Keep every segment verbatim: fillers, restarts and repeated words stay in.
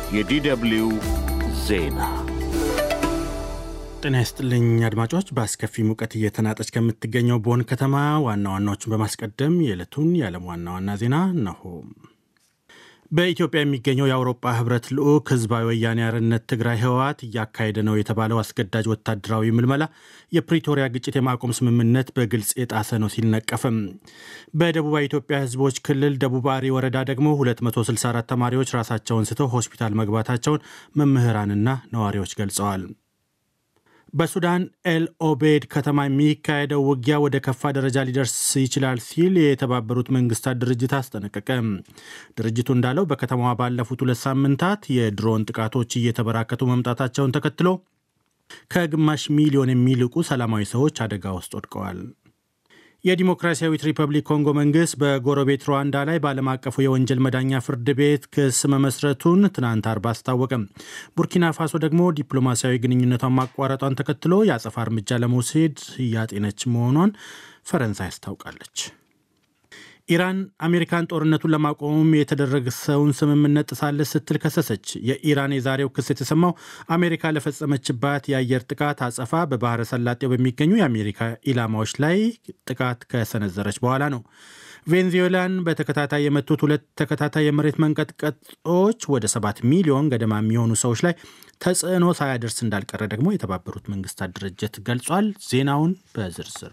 የዲደብሊው ዜና ጤና ይስጥልኝ አድማጮች። በአስከፊ ሙቀት እየተናጠች ከምትገኘው ቦን ከተማ ዋና ዋናዎችን በማስቀደም የዕለቱን የዓለም ዋና ዋና ዜና ነው። በኢትዮጵያ የሚገኘው የአውሮፓ ህብረት ልዑክ ህዝባዊ ወያኔ ሓርነት ትግራይ ህወሓት እያካሄደ ነው የተባለው አስገዳጅ ወታደራዊ ምልመላ የፕሪቶሪያ ግጭት የማቆም ስምምነት በግልጽ የጣሰ ነው ሲል ነቀፈም። በደቡባዊ ኢትዮጵያ ህዝቦች ክልል ደቡብ አሪ ወረዳ ደግሞ ሁለት መቶ ስልሳ አራት ተማሪዎች ራሳቸውን ስተው ሆስፒታል መግባታቸውን መምህራንና ነዋሪዎች ገልጸዋል። በሱዳን ኤል ኦቤድ ከተማ የሚካሄደው ውጊያ ወደ ከፋ ደረጃ ሊደርስ ይችላል ሲል የተባበሩት መንግስታት ድርጅት አስጠነቀቀ። ድርጅቱ እንዳለው በከተማዋ ባለፉት ሁለት ሳምንታት የድሮን ጥቃቶች እየተበራከቱ መምጣታቸውን ተከትሎ ከግማሽ ሚሊዮን የሚልቁ ሰላማዊ ሰዎች አደጋ ውስጥ ወድቀዋል። የዲሞክራሲያዊት ሪፐብሊክ ኮንጎ መንግስት በጎረቤት ሩዋንዳ ላይ በዓለም አቀፉ የወንጀል መዳኛ ፍርድ ቤት ክስ መመስረቱን ትናንት አርብ አስታወቀም። ቡርኪና ፋሶ ደግሞ ዲፕሎማሲያዊ ግንኙነቷን ማቋረጧን ተከትሎ የአጸፋ እርምጃ ለመውሰድ እያጤነች መሆኗን ፈረንሳይ አስታውቃለች። ኢራን አሜሪካን ጦርነቱን ለማቆም የተደረገውን ስምምነት ጥሳለች ስትል ከሰሰች። የኢራን የዛሬው ክስ የተሰማው አሜሪካ ለፈጸመችባት የአየር ጥቃት አጸፋ በባህረ ሰላጤው በሚገኙ የአሜሪካ ኢላማዎች ላይ ጥቃት ከሰነዘረች በኋላ ነው። ቬንዙዌላን በተከታታይ የመቱት ሁለት ተከታታይ የመሬት መንቀጥቀጦች ወደ ሰባት ሚሊዮን ገደማ የሚሆኑ ሰዎች ላይ ተጽዕኖ ሳያደርስ እንዳልቀረ ደግሞ የተባበሩት መንግስታት ድርጅት ገልጿል። ዜናውን በዝርዝር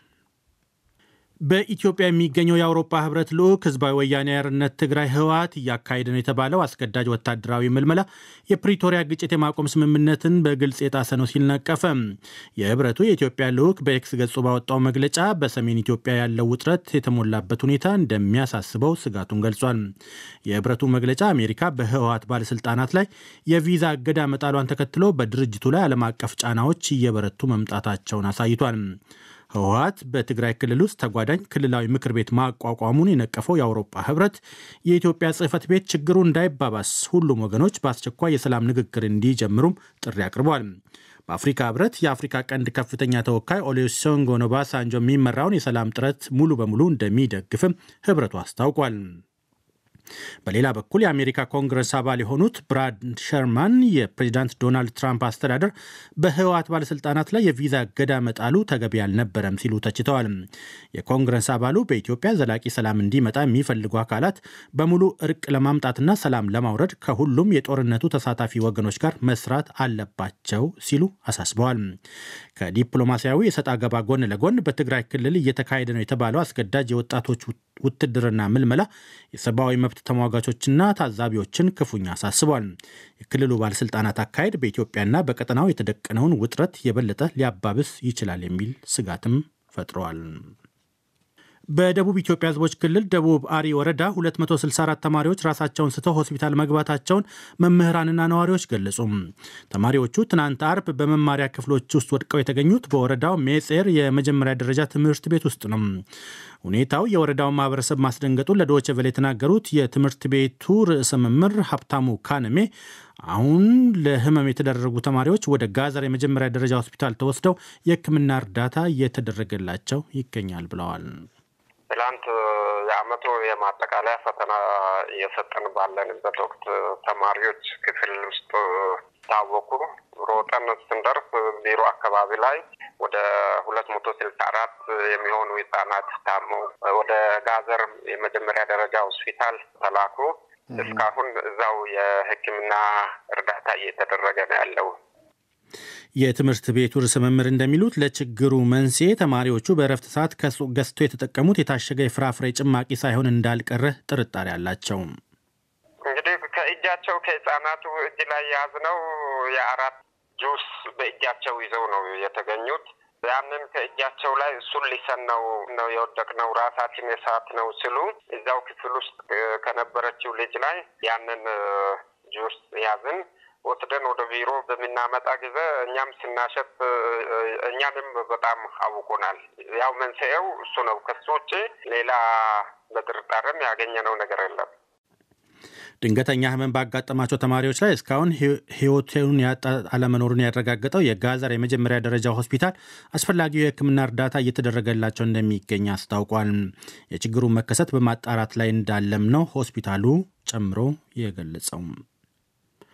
በኢትዮጵያ የሚገኘው የአውሮፓ ህብረት ልዑክ ህዝባዊ ወያኔ ሓርነት ትግራይ ህወሓት እያካሄደ ነው የተባለው አስገዳጅ ወታደራዊ ምልመላ የፕሪቶሪያ ግጭት የማቆም ስምምነትን በግልጽ የጣሰ ነው ሲል ነቀፈ። የህብረቱ የኢትዮጵያ ልዑክ በኤክስ ገጹ ባወጣው መግለጫ በሰሜን ኢትዮጵያ ያለው ውጥረት የተሞላበት ሁኔታ እንደሚያሳስበው ስጋቱን ገልጿል። የህብረቱ መግለጫ አሜሪካ በህወሓት ባለስልጣናት ላይ የቪዛ እገዳ መጣሏን ተከትሎ በድርጅቱ ላይ ዓለም አቀፍ ጫናዎች እየበረቱ መምጣታቸውን አሳይቷል። ህወሓት በትግራይ ክልል ውስጥ ተጓዳኝ ክልላዊ ምክር ቤት ማቋቋሙን የነቀፈው የአውሮፓ ህብረት የኢትዮጵያ ጽህፈት ቤት ችግሩ እንዳይባባስ ሁሉም ወገኖች በአስቸኳይ የሰላም ንግግር እንዲጀምሩም ጥሪ አቅርቧል። በአፍሪካ ህብረት የአፍሪካ ቀንድ ከፍተኛ ተወካይ ኦሉሴጉን ኦባሳንጆ የሚመራውን የሰላም ጥረት ሙሉ በሙሉ እንደሚደግፍም ህብረቱ አስታውቋል። በሌላ በኩል የአሜሪካ ኮንግረስ አባል የሆኑት ብራድ ሸርማን የፕሬዚዳንት ዶናልድ ትራምፕ አስተዳደር በህወሓት ባለስልጣናት ላይ የቪዛ እገዳ መጣሉ ተገቢ አልነበረም ሲሉ ተችተዋል። የኮንግረስ አባሉ በኢትዮጵያ ዘላቂ ሰላም እንዲመጣ የሚፈልጉ አካላት በሙሉ እርቅ ለማምጣትና ሰላም ለማውረድ ከሁሉም የጦርነቱ ተሳታፊ ወገኖች ጋር መስራት አለባቸው ሲሉ አሳስበዋል። ከዲፕሎማሲያዊ የሰጥ አገባ ጎን ለጎን በትግራይ ክልል እየተካሄደ ነው የተባለው አስገዳጅ የወጣቶች ውትድርና ምልመላ የሰብአዊ መብት ተሟጋቾችና ታዛቢዎችን ክፉኛ አሳስቧል። የክልሉ ባለስልጣናት አካሄድ በኢትዮጵያና በቀጠናው የተደቀነውን ውጥረት የበለጠ ሊያባብስ ይችላል የሚል ስጋትም ፈጥሯል። በደቡብ ኢትዮጵያ ህዝቦች ክልል ደቡብ አሪ ወረዳ ሁለት መቶ ስልሳ አራት ተማሪዎች ራሳቸውን ስተው ሆስፒታል መግባታቸውን መምህራንና ነዋሪዎች ገለጹ። ተማሪዎቹ ትናንት አርብ በመማሪያ ክፍሎች ውስጥ ወድቀው የተገኙት በወረዳው ሜጼር የመጀመሪያ ደረጃ ትምህርት ቤት ውስጥ ነው። ሁኔታው የወረዳውን ማህበረሰብ ማስደንገጡን ለዶይቼ ቬለ የተናገሩት የትምህርት ቤቱ ርዕሰ መምህር ሀብታሙ ካነሜ አሁን ለህመም የተደረጉ ተማሪዎች ወደ ጋዘር የመጀመሪያ ደረጃ ሆስፒታል ተወስደው የሕክምና እርዳታ እየተደረገላቸው ይገኛል ብለዋል። ትላንት የአመቱ የማጠቃለያ ፈተና እየሰጠን ባለንበት ወቅት ተማሪዎች ክፍል ውስጥ ታወቁ። ሮጠን ስንደርስ ቢሮ አካባቢ ላይ ወደ ሁለት መቶ ስልሳ አራት የሚሆኑ ህጻናት ታመው ወደ ጋዘር የመጀመሪያ ደረጃ ሆስፒታል ተላኩ። እስካሁን እዛው የሕክምና እርዳታ እየተደረገ ነው ያለው። የትምህርት ቤቱ ርዕሰ መምህር እንደሚሉት ለችግሩ መንስኤ ተማሪዎቹ በእረፍት ሰዓት ከሱቅ ገዝቶ የተጠቀሙት የታሸገ የፍራፍሬ ጭማቂ ሳይሆን እንዳልቀረ ጥርጣሬ አላቸው። እንግዲህ ከእጃቸው ከህጻናቱ እጅ ላይ የያዝነው የአራት ጁስ በእጃቸው ይዘው ነው የተገኙት። ያንን ከእጃቸው ላይ እሱን ሊሰን ነው ነው የወደቅነው ራሳችን የሳት ነው ሲሉ እዛው ክፍል ውስጥ ከነበረችው ልጅ ላይ ያንን ጁስ ያዝን ወስደን ወደ ቢሮ በሚናመጣ ጊዜ እኛም ስናሸት እኛንም በጣም አውቆናል። ያው መንስኤው እሱ ነው። ከሱ ውጪ ሌላ በጥርጣሬም ያገኘነው ነገር የለም። ድንገተኛ ህመም ባጋጠማቸው ተማሪዎች ላይ እስካሁን ህይወቱን ያጣ አለመኖሩን ያረጋገጠው የጋዘር የመጀመሪያ ደረጃ ሆስፒታል አስፈላጊው የሕክምና እርዳታ እየተደረገላቸው እንደሚገኝ አስታውቋል። የችግሩን መከሰት በማጣራት ላይ እንዳለም ነው ሆስፒታሉ ጨምሮ የገለጸው።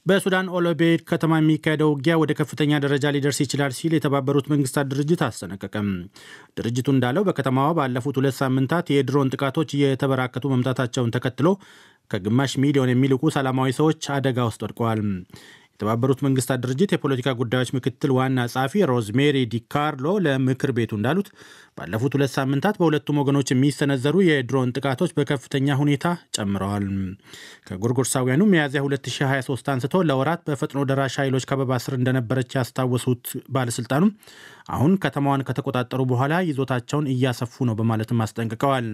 በሱዳን ኦሎቤድ ከተማ የሚካሄደው ውጊያ ወደ ከፍተኛ ደረጃ ሊደርስ ይችላል ሲል የተባበሩት መንግስታት ድርጅት አስጠነቀቀም። ድርጅቱ እንዳለው በከተማዋ ባለፉት ሁለት ሳምንታት የድሮን ጥቃቶች እየተበራከቱ መምጣታቸውን ተከትሎ ከግማሽ ሚሊዮን የሚልቁ ሰላማዊ ሰዎች አደጋ ውስጥ ወድቀዋል። የተባበሩት መንግስታት ድርጅት የፖለቲካ ጉዳዮች ምክትል ዋና ጸሐፊ ሮዝሜሪ ዲካርሎ ለምክር ቤቱ እንዳሉት ባለፉት ሁለት ሳምንታት በሁለቱም ወገኖች የሚሰነዘሩ የድሮን ጥቃቶች በከፍተኛ ሁኔታ ጨምረዋል። ከጎርጎርሳውያኑ ሚያዝያ ሁለት ሺህ ሃያ ሶስት አንስቶ ለወራት በፈጥኖ ደራሽ ኃይሎች ከበባ ስር እንደነበረች ያስታወሱት ባለስልጣኑም አሁን ከተማዋን ከተቆጣጠሩ በኋላ ይዞታቸውን እያሰፉ ነው በማለትም አስጠንቅቀዋል።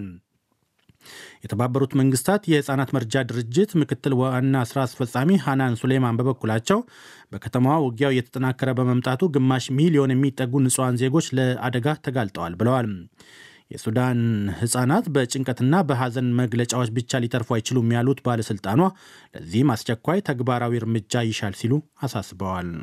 የተባበሩት መንግስታት የህፃናት መርጃ ድርጅት ምክትል ዋና ስራ አስፈጻሚ ሃናን ሱሌማን በበኩላቸው በከተማዋ ውጊያው እየተጠናከረ በመምጣቱ ግማሽ ሚሊዮን የሚጠጉ ንጹሐን ዜጎች ለአደጋ ተጋልጠዋል ብለዋል። የሱዳን ህፃናት በጭንቀትና በሐዘን መግለጫዎች ብቻ ሊተርፉ አይችሉም ያሉት ባለስልጣኗ ለዚህም አስቸኳይ ተግባራዊ እርምጃ ይሻል ሲሉ አሳስበዋል።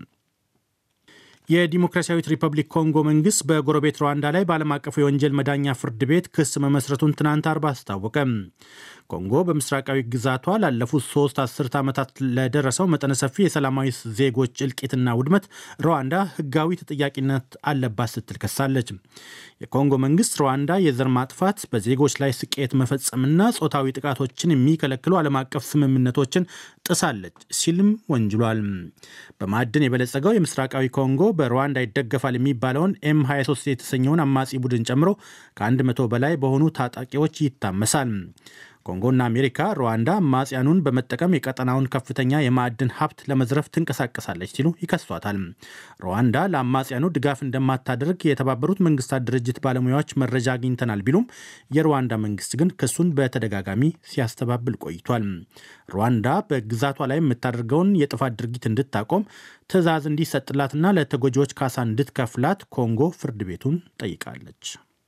የዲሞክራሲያዊት ሪፐብሊክ ኮንጎ መንግስት በጎረቤት ሩዋንዳ ላይ በዓለም አቀፉ የወንጀል መዳኛ ፍርድ ቤት ክስ መመስረቱን ትናንት አርብ አስታወቀ። ኮንጎ በምስራቃዊ ግዛቷ ላለፉት ሶስት አስርት ዓመታት ለደረሰው መጠነ ሰፊ የሰላማዊ ዜጎች እልቂትና ውድመት ሩዋንዳ ህጋዊ ተጠያቂነት አለባት ስትል ከሳለች። የኮንጎ መንግስት ሩዋንዳ የዘር ማጥፋት፣ በዜጎች ላይ ስቅየት መፈጸምና ጾታዊ ጥቃቶችን የሚከለክሉ ዓለም አቀፍ ስምምነቶችን ጥሳለች ሲልም ወንጅሏል። በማዕድን የበለጸገው የምስራቃዊ ኮንጎ በሩዋንዳ ይደገፋል የሚባለውን ኤም ሃያ ሶስት የተሰኘውን አማጺ ቡድን ጨምሮ ከአንድ መቶ በላይ በሆኑ ታጣቂዎች ይታመሳል። ኮንጎና አሜሪካ ሩዋንዳ አማጽያኑን በመጠቀም የቀጠናውን ከፍተኛ የማዕድን ሀብት ለመዝረፍ ትንቀሳቀሳለች ሲሉ ይከሷታል። ሩዋንዳ ለአማጽያኑ ድጋፍ እንደማታደርግ የተባበሩት መንግስታት ድርጅት ባለሙያዎች መረጃ አግኝተናል ቢሉም የሩዋንዳ መንግስት ግን ክሱን በተደጋጋሚ ሲያስተባብል ቆይቷል። ሩዋንዳ በግዛቷ ላይ የምታደርገውን የጥፋት ድርጊት እንድታቆም ትዕዛዝ እንዲሰጥላትና ለተጎጂዎች ካሳ እንድትከፍላት ኮንጎ ፍርድ ቤቱን ጠይቃለች።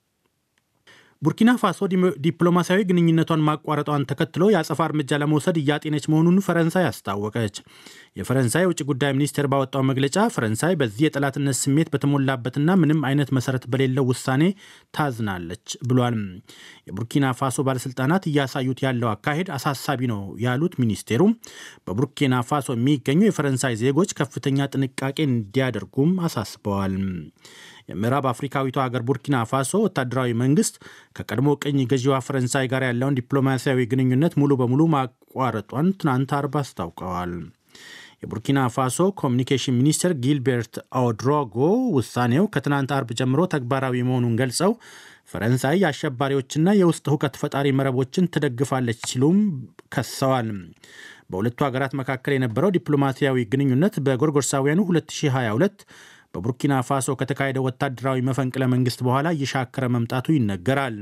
ቡርኪና ፋሶ ዲፕሎማሲያዊ ግንኙነቷን ማቋረጧን ተከትሎ የአጸፋ እርምጃ ለመውሰድ እያጤነች መሆኑን ፈረንሳይ አስታወቀች። የፈረንሳይ ውጭ ጉዳይ ሚኒስቴር ባወጣው መግለጫ ፈረንሳይ በዚህ የጠላትነት ስሜት በተሞላበትና ምንም አይነት መሰረት በሌለው ውሳኔ ታዝናለች ብሏል። የቡርኪና ፋሶ ባለስልጣናት እያሳዩት ያለው አካሄድ አሳሳቢ ነው ያሉት ሚኒስቴሩ በቡርኪና ፋሶ የሚገኙ የፈረንሳይ ዜጎች ከፍተኛ ጥንቃቄ እንዲያደርጉም አሳስበዋል። የምዕራብ አፍሪካዊቷ ሀገር ቡርኪና ፋሶ ወታደራዊ መንግስት ከቀድሞ ቅኝ ገዢዋ ፈረንሳይ ጋር ያለውን ዲፕሎማሲያዊ ግንኙነት ሙሉ በሙሉ ማቋረጧን ትናንት አርብ አስታውቀዋል። የቡርኪና ፋሶ ኮሚኒኬሽን ሚኒስትር ጊልቤርት አውድሮጎ ውሳኔው ከትናንት አርብ ጀምሮ ተግባራዊ መሆኑን ገልጸው ፈረንሳይ የአሸባሪዎችና የውስጥ ሁከት ፈጣሪ መረቦችን ትደግፋለች ሲሉም ከሰዋል። በሁለቱ ሀገራት መካከል የነበረው ዲፕሎማሲያዊ ግንኙነት በጎርጎርሳውያኑ ሁለት ሺህ ሃያ ሁለት በቡርኪና ፋሶ ከተካሄደው ወታደራዊ መፈንቅለ መንግስት በኋላ እየሻከረ መምጣቱ ይነገራል።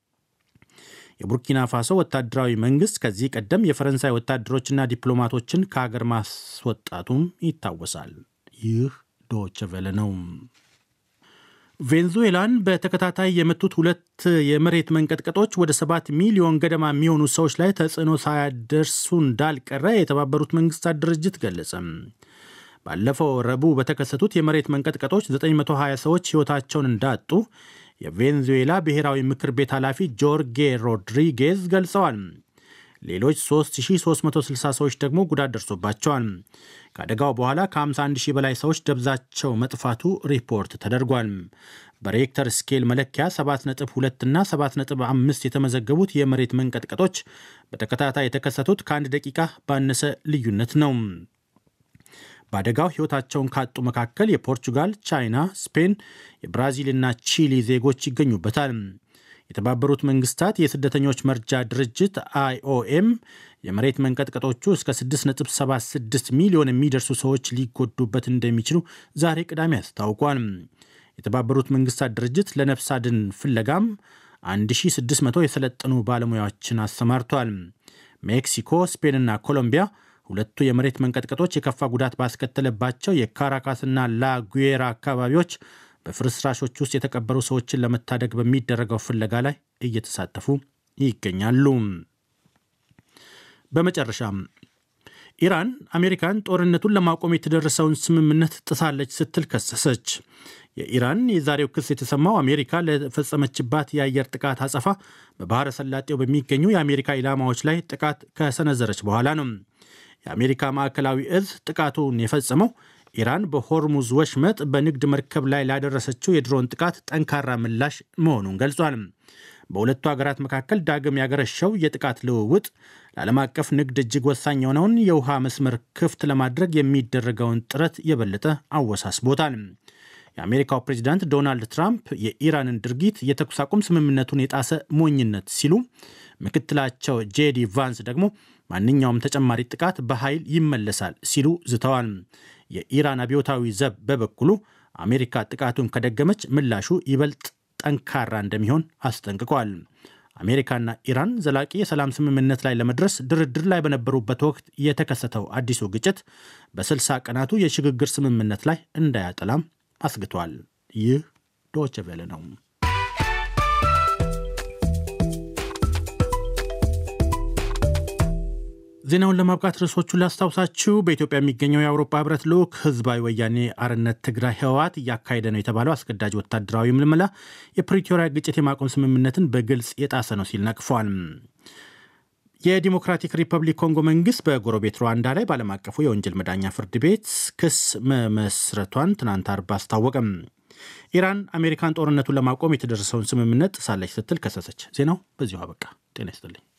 የቡርኪና ፋሶ ወታደራዊ መንግስት ከዚህ ቀደም የፈረንሳይ ወታደሮችና ዲፕሎማቶችን ከሀገር ማስወጣቱም ይታወሳል። ይህ ዶይቼ ቬለ ነው። ቬንዙዌላን በተከታታይ የመቱት ሁለት የመሬት መንቀጥቀጦች ወደ ሰባት ሚሊዮን ገደማ የሚሆኑ ሰዎች ላይ ተጽዕኖ ሳያደርሱ እንዳልቀረ የተባበሩት መንግስታት ድርጅት ገለጸ። ባለፈው ረቡዕ በተከሰቱት የመሬት መንቀጥቀጦች ዘጠኝ መቶ ሃያ ሰዎች ሕይወታቸውን እንዳጡ የቬንዙዌላ ብሔራዊ ምክር ቤት ኃላፊ ጆርጌ ሮድሪጌዝ ገልጸዋል። ሌሎች ሶስት ሺህ ሶስት መቶ ስልሳ ሰዎች ደግሞ ጉዳት ደርሶባቸዋል። ከአደጋው በኋላ ከሃምሳ አንድ ሺህ በላይ ሰዎች ደብዛቸው መጥፋቱ ሪፖርት ተደርጓል። በሬክተር ስኬል መለኪያ ሰባት ነጥብ ሁለት እና ሰባት ነጥብ አምስት የተመዘገቡት የመሬት መንቀጥቀጦች በተከታታይ የተከሰቱት ከአንድ ደቂቃ ባነሰ ልዩነት ነው። በአደጋው ሕይወታቸውን ካጡ መካከል የፖርቹጋል፣ ቻይና፣ ስፔን፣ የብራዚልና ቺሊ ዜጎች ይገኙበታል። የተባበሩት መንግስታት የስደተኞች መርጃ ድርጅት አይኦኤም የመሬት መንቀጥቀጦቹ እስከ ስድስት ነጥብ ሰባት ስድስት ሚሊዮን የሚደርሱ ሰዎች ሊጎዱበት እንደሚችሉ ዛሬ ቅዳሜ አስታውቋል። የተባበሩት መንግስታት ድርጅት ለነፍስ አድን ፍለጋም አንድ ሺህ ስድስት መቶ የሰለጠኑ ባለሙያዎችን አሰማርቷል። ሜክሲኮ፣ ስፔንና ኮሎምቢያ ሁለቱ የመሬት መንቀጥቀጦች የከፋ ጉዳት ባስከተለባቸው የካራካስና ላጉዌራ አካባቢዎች በፍርስራሾች ውስጥ የተቀበሩ ሰዎችን ለመታደግ በሚደረገው ፍለጋ ላይ እየተሳተፉ ይገኛሉ። በመጨረሻም ኢራን አሜሪካን ጦርነቱን ለማቆም የተደረሰውን ስምምነት ጥሳለች ስትል ከሰሰች። የኢራን የዛሬው ክስ የተሰማው አሜሪካ ለፈጸመችባት የአየር ጥቃት አጸፋ በባህረ ሰላጤው በሚገኙ የአሜሪካ ኢላማዎች ላይ ጥቃት ከሰነዘረች በኋላ ነው። የአሜሪካ ማዕከላዊ እዝ ጥቃቱን የፈጸመው ኢራን በሆርሙዝ ወሽመጥ በንግድ መርከብ ላይ ላደረሰችው የድሮን ጥቃት ጠንካራ ምላሽ መሆኑን ገልጿል። በሁለቱ ሀገራት መካከል ዳግም ያገረሸው የጥቃት ልውውጥ ለዓለም አቀፍ ንግድ እጅግ ወሳኝ የሆነውን የውሃ መስመር ክፍት ለማድረግ የሚደረገውን ጥረት የበለጠ አወሳስቦታል። የአሜሪካው ፕሬዚዳንት ዶናልድ ትራምፕ የኢራንን ድርጊት የተኩስ አቁም ስምምነቱን የጣሰ ሞኝነት ሲሉ፣ ምክትላቸው ጄዲ ቫንስ ደግሞ ማንኛውም ተጨማሪ ጥቃት በኃይል ይመለሳል ሲሉ ዝተዋል። የኢራን አብዮታዊ ዘብ በበኩሉ አሜሪካ ጥቃቱን ከደገመች ምላሹ ይበልጥ ጠንካራ እንደሚሆን አስጠንቅቋል። አሜሪካና ኢራን ዘላቂ የሰላም ስምምነት ላይ ለመድረስ ድርድር ላይ በነበሩበት ወቅት የተከሰተው አዲሱ ግጭት በስልሳ ቀናቱ የሽግግር ስምምነት ላይ እንዳያጠላም አስግቷል። ይህ ዶይቼ ቬለ ነው። ዜናውን ለማብቃት ርዕሶቹን ላስታውሳችሁ። በኢትዮጵያ የሚገኘው የአውሮፓ ህብረት ልዑክ ህዝባዊ ወያኔ አርነት ትግራይ ህወሓት እያካሄደ ነው የተባለው አስገዳጅ ወታደራዊ ምልመላ የፕሪቶሪያ ግጭት የማቆም ስምምነትን በግልጽ የጣሰ ነው ሲል ነቅፏል። የዲሞክራቲክ ሪፐብሊክ ኮንጎ መንግስት በጎረቤት ሩዋንዳ ላይ በዓለም አቀፉ የወንጀል መዳኛ ፍርድ ቤት ክስ መመስረቷን ትናንት አርብ አስታወቀም። ኢራን አሜሪካን ጦርነቱን ለማቆም የተደረሰውን ስምምነት ጥሳለች ስትል ከሰሰች። ዜናው በዚሁ አበቃ። ጤና ይስጥልኝ።